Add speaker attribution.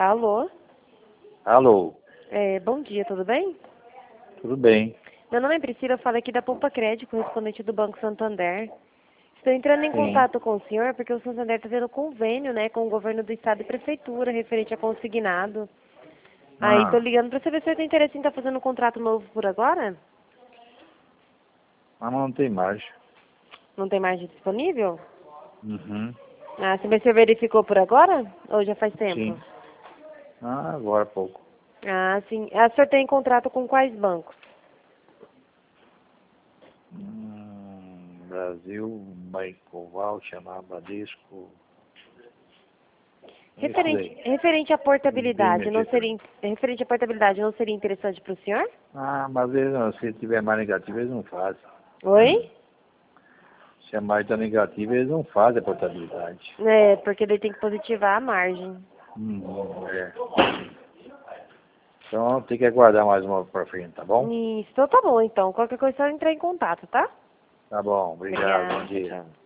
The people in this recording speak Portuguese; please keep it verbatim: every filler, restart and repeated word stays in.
Speaker 1: Alô?
Speaker 2: Alô,
Speaker 1: É, bom dia, tudo bem?
Speaker 2: tudo bem?
Speaker 1: Meu nome é Priscila, eu falo aqui da Poupa Crédito, correspondente do Banco Santander. Estou entrando em
Speaker 2: Sim.
Speaker 1: contato com o senhor porque o Santander está tendo convênio, né, com o governo do estado e prefeitura, referente a consignado. Aí estou
Speaker 2: Ah,
Speaker 1: ligando para saber se o senhor tem interesse em estar fazendo um contrato novo por agora?
Speaker 2: mas não tem margem.
Speaker 1: Não tem margem disponível?
Speaker 2: Uhum.
Speaker 1: Ah, se o senhor verificou por agora? Ou já faz tempo?
Speaker 2: Sim. Ah, agora há pouco.
Speaker 1: Ah, sim. Ah, o senhor tem contrato com quais bancos?
Speaker 2: Hum, Brasil, Banco, Voucher, Bradesco, isso
Speaker 1: Referente,
Speaker 2: daí.
Speaker 1: referente à portabilidade, não
Speaker 2: B M G
Speaker 1: seria,
Speaker 2: também.
Speaker 1: in- referente à portabilidade, não seria interessante para o senhor?
Speaker 2: Ah, mas eles não, se tiver mais negativo, eles não fazem.
Speaker 1: Oi?
Speaker 2: Se a margem está negativa, eles não fazem a portabilidade.
Speaker 1: É, porque daí tem que positivar a margem.
Speaker 2: Uhum, é. Então tem que aguardar mais uma pra frente, tá bom?
Speaker 1: Isso, então tá bom então. Qualquer coisa é só entrar em contato, tá?
Speaker 2: Tá bom, obrigado, bom
Speaker 1: Obrigada, tchau,
Speaker 2: dia.
Speaker 1: tchau.